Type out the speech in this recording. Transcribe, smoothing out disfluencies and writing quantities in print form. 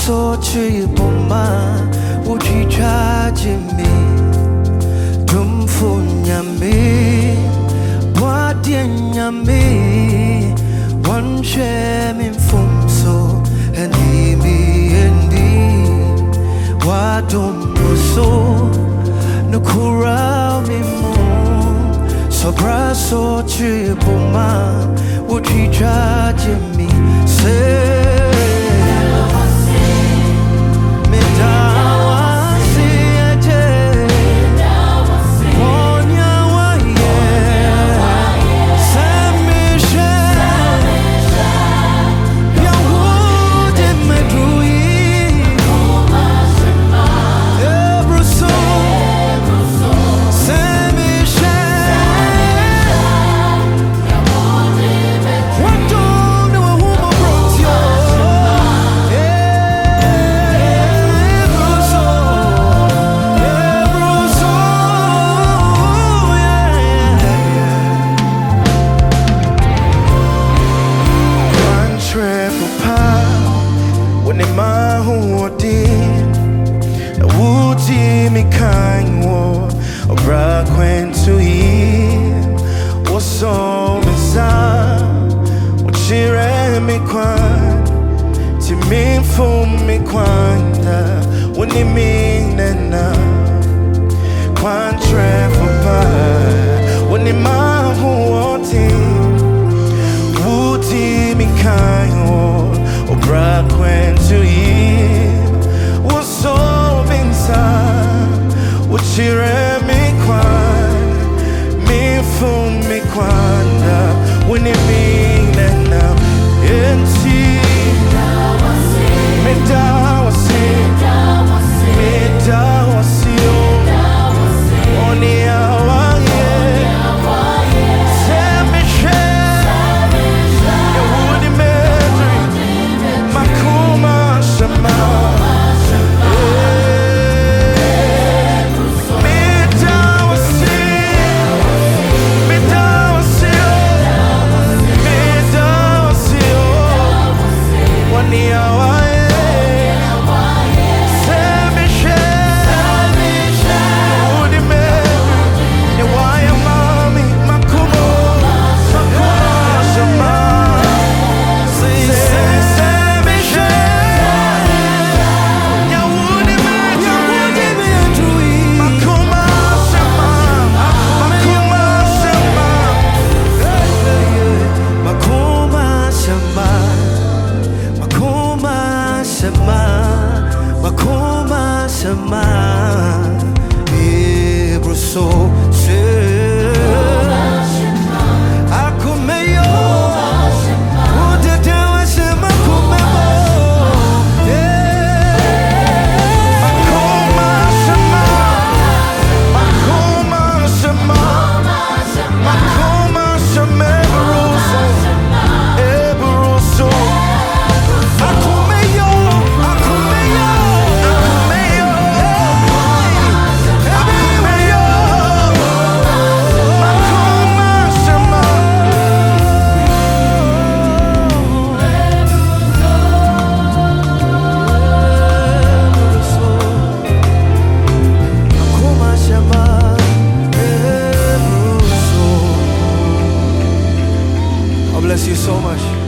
so chiboma uchi charge me dum funyame wadianyame one share me from so and me endi wadum so no kura me mo so braso chiboma uchi charge me say me kind war or bra quen to him was so bizarre what she ran me quan to me for me quanta when you mean and quan travel by when the man who wanting would me kind war or bra quen to him was so bizarre she ran me quan, me for me quanda, when it mean and now, and see, me da was it, me da was it, on the hour, Saint Michel, you wouldn't imagine, Makuma Shama. Bless you so much.